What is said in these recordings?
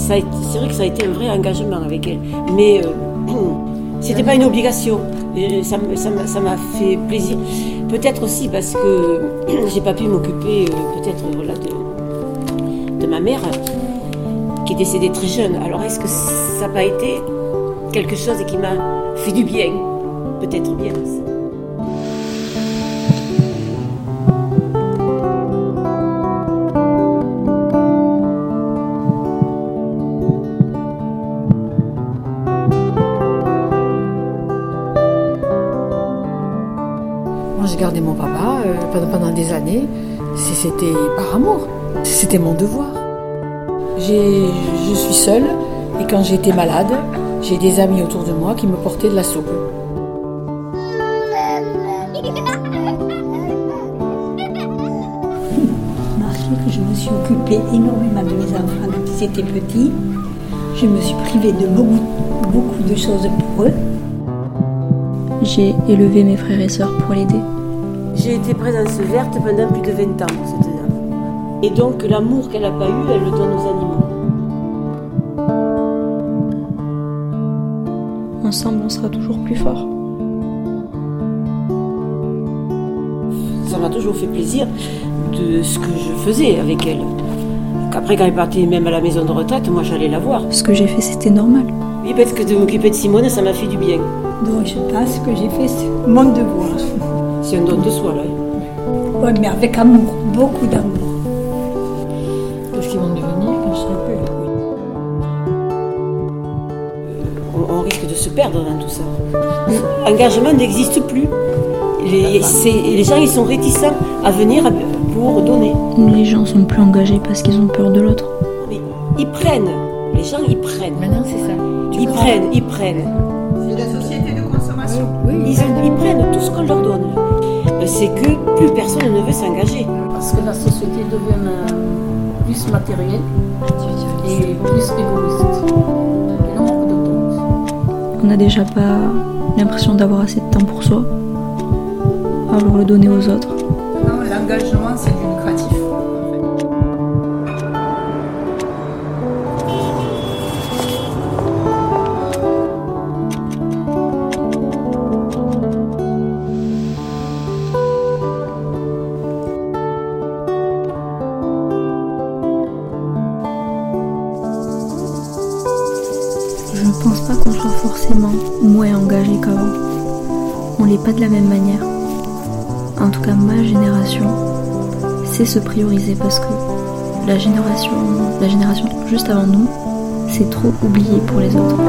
c'est vrai que ça a été un vrai engagement avec elle. Mais c'était pas une obligation. Ça m'a fait plaisir. Peut-être aussi parce que j'ai pas pu m'occuper peut-être voilà, de ma mère qui est décédée très jeune. Alors est-ce que ça n'a pas été quelque chose qui m'a fait du bien? Peut-être bien. Moi, j'ai gardé mon papa pendant des années. C'était par amour. C'était mon devoir. Je suis seule et quand j'étais malade, j'ai des amis autour de moi qui me portaient de la soupe. Remarquez que je me suis occupée énormément de mes enfants depuis qu'ils étaient petits. Je me suis privée de beaucoup de choses pour eux. J'ai élevé mes frères et sœurs pour l'aider. J'ai été présence verte pendant plus de 20 ans pour cette dame. Et donc l'amour qu'elle n'a pas eu, elle le donne aux animaux. Ensemble, on sera toujours plus fort. Ça m'a toujours fait plaisir de ce que je faisais avec elle. Après, quand elle partait même à la maison de retraite, moi j'allais la voir. Ce que j'ai fait, c'était normal. Oui, parce que de m'occuper de Simone, ça m'a fait du bien. Donc je pense que j'ai fait mon devoir. C'est un don de soi, là. Oui, mais avec amour, beaucoup d'amour. Qu'est-ce qu'ils vont devenir quand je serai plus là? On risque de se perdre dans tout ça. L'engagement n'existe plus. Les gens, ils sont réticents à venir pour donner. Les gens sont plus engagés parce qu'ils ont peur de l'autre. Mais ils prennent. Les gens, ils prennent. Maintenant, c'est ça. Ils prennent. C'est la société de consommation. Oui. Ils prennent tout ce qu'on leur donne. C'est que plus personne ne veut s'engager. Parce que la société devient plus matérielle et plus égoïste. Et le manque de temps. On n'a déjà pas l'impression d'avoir assez de temps pour soi. Alors le donner aux autres. Non, l'engagement, c'est du lucratif. Je ne pense pas qu'on soit forcément moins engagé qu'avant. On l'est pas de la même manière. En tout cas, ma génération sait se prioriser parce que la génération juste avant nous, c'est trop oublié pour les autres.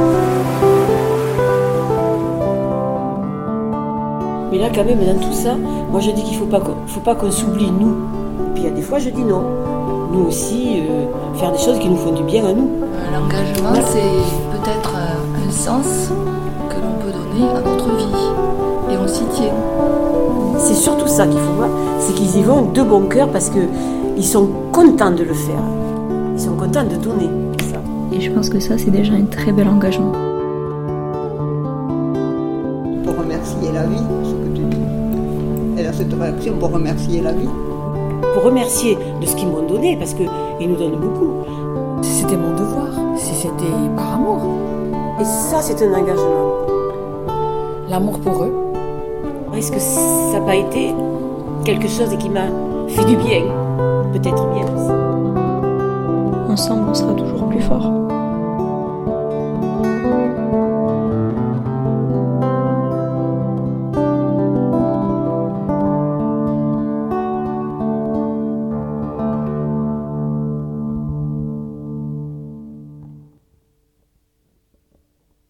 Mais là, quand même, dans tout ça, moi je dis qu'il ne faut pas qu'on s'oublie, nous. Et puis il y a des fois, je dis non. Nous aussi, faire des choses qui nous font du bien à nous. L'engagement, c'est peut-être un sens que l'on peut donner à notre vie. Et on s'y tient. C'est surtout ça qu'il faut voir, c'est qu'ils y vont de bon cœur parce qu'ils sont contents de le faire. Ils sont contents de donner. Ça. Et je pense que ça, c'est déjà un très bel engagement. Pour remercier la vie, ce que tu dis. Elle a cette réaction pour remercier la vie. Pour remercier de ce qu'ils m'ont donné, parce qu'ils nous donnent beaucoup. C'était mon devoir. C'était par amour. Et ça, c'est un engagement. L'amour pour eux. Est-ce que ça n'a pas été quelque chose qui m'a fait du bien? Peut-être bien aussi. Ensemble, on sera toujours plus fort.